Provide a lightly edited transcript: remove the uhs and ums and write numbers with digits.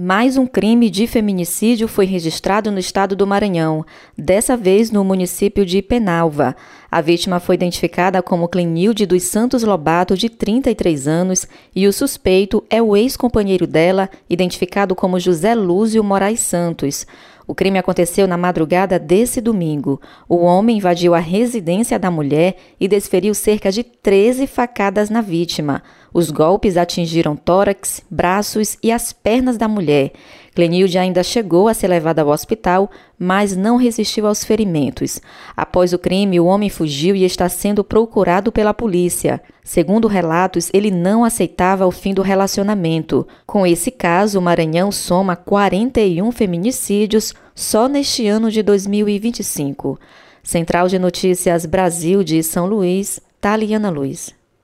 Mais um crime de feminicídio foi registrado no estado do Maranhão, dessa vez no município de Penalva. A vítima foi identificada como Clenilde dos Santos Lobato, de 33 anos, e o suspeito é o ex-companheiro dela, identificado como José Lúcio Moraes Santos. O crime aconteceu na madrugada desse domingo. O homem invadiu a residência da mulher e desferiu cerca de 13 facadas na vítima. Os golpes atingiram tórax, braços e as pernas da mulher. Clenilde ainda chegou a ser levada ao hospital, mas não resistiu aos ferimentos. Após o crime, o homem fugiu e está sendo procurado pela polícia. Segundo relatos, ele não aceitava o fim do relacionamento. Com esse caso, o Maranhão soma 41 feminicídios só neste ano de 2025. Central de Notícias Brasil de São Luís, Taliana Luz.